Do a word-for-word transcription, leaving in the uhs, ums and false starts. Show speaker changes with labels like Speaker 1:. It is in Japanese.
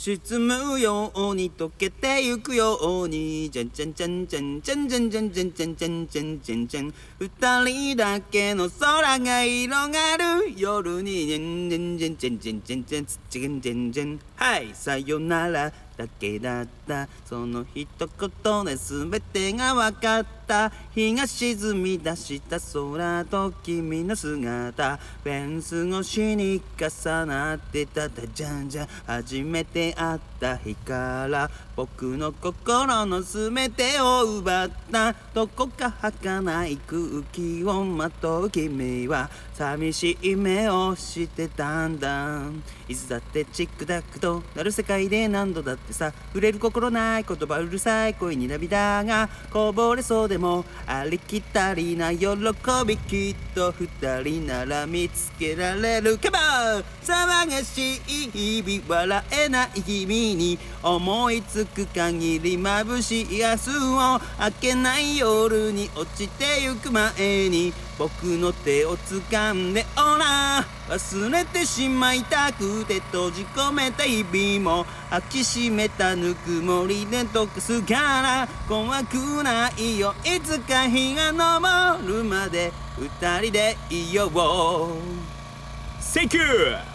Speaker 1: 沈むように溶けてゆくようにじゃんじゃんじゃんじゃんじゃんじゃんじゃんじゃんじゃんじゃんじゃんじゃんじゃん二人だけの空が広がる夜にじゃんじゃんじゃんじゃんじゃんじゃんじゃんじゃんじゃんじゃんはいさよならだけだったその一言で全てが分かった日が沈み出した空と君の姿フェンス越しに重なってたたじゃんじゃん初めて会った日から僕の心の全てを奪ったどこか儚い空気をまとう君は寂しい目をしてたんだいつだってチックタックとなる世界で何度だってさ触れる心ない言葉うるさい声に涙がこぼれそうでもありきたりな喜びきっと二人なら見つけられるカモン騒がしい日々笑えない君に思いつく限り眩しい明日を明けない夜に落ちてゆく前に僕の手を掴んでおら忘れてしまいたくて閉じ込めた日々も抱きしめたぬくもりで溶かすから怖くないよいつか日が昇るまで二人でいよう
Speaker 2: Thank you!